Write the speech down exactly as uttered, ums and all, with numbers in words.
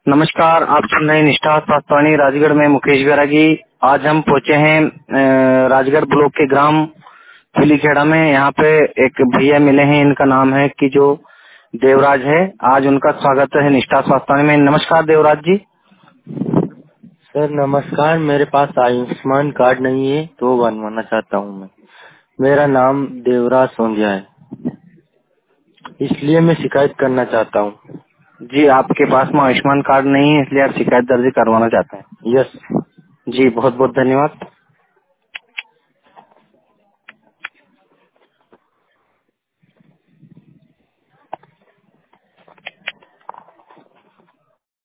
नमस्कार, आप सुन रहे हैं निष्ठा स्वास्थ्यवाणी राजगढ़ में मुकेश बैरागी। आज हम पहुंचे हैं अ, राजगढ़ ब्लॉक के ग्राम पुलीखेड़ा में। यहाँ पे एक भैया मिले हैं, इनका नाम है कि जो देवराज है। आज उनका स्वागत है निष्ठा स्वास्थ्यवाणी में। नमस्कार देवराज जी। सर नमस्कार। मेरे पास आयुष्मान कार्ड नहीं है तो बनवाना चाहता हूँ मैं। मेरा नाम देवराज सोंधिया है, इसलिए मैं शिकायत करना चाहता हूँ। जी, आपके पास में आयुष्मान कार्ड नहीं है इसलिए आप शिकायत दर्ज करवाना चाहते हैं। यस। जी, बहुत बहुत धन्यवाद।